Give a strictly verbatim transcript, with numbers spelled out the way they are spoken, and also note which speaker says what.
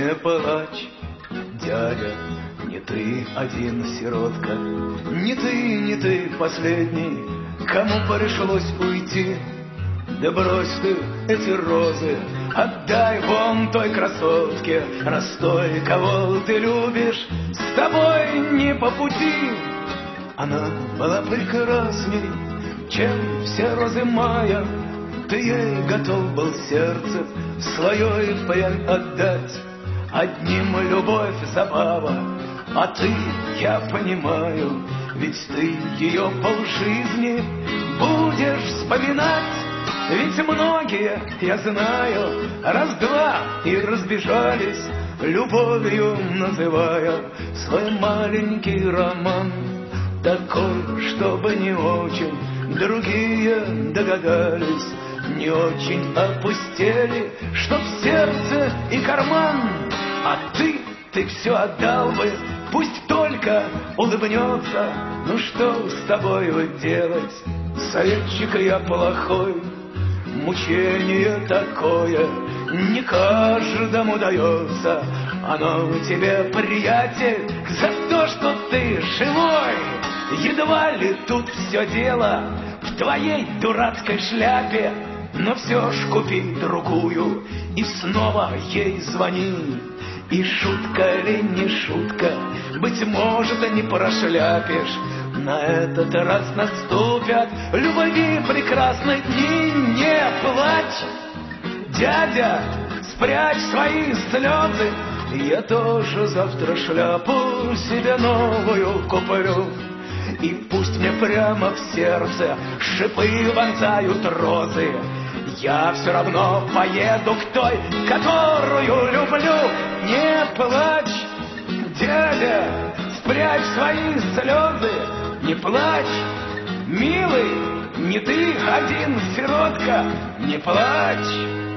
Speaker 1: не плачь, дядя, не ты один сиротка, не ты, не ты последний, кому пришлось уйти. Да брось ты эти розы, отдай вон той красотке, раз той, кого ты любишь, с тобой не по пути. Она была прекрасней, чем все розы мая, ты ей готов был сердце свое и впрямь отдать. Одним любовь забава, а ты, я понимаю, ведь ты ее полжизни будешь вспоминать. Ведь многие, я знаю, раз-два и разбежались, любовью называя свой маленький роман. Такой, чтобы не очень другие догадались, не очень опустели, чтоб сердце и карман. А ты, ты все отдал бы, пусть только улыбнется. Ну что с тобой делать, советчик я плохой. Мучение такое не каждому дается. Оно тебе, приятель, за то, что ты живой. Едва ли тут все дело в твоей дурацкой шляпе, но все ж купи другую и снова ей звони. И шутка ли не шутка, быть может, не прошляпишь. На этот раз наступят любви прекрасные дни. Не плачь, дядя, спрячь свои слезы. Я тоже завтра шляпу себе новую куплю. И пусть мне прямо в сердце шипы вонзают розы, я все равно поеду к той, которую люблю. Не плачь, дядя, спрячь свои слезы. Не плачь, милый, не ты один сиротка. Не плачь.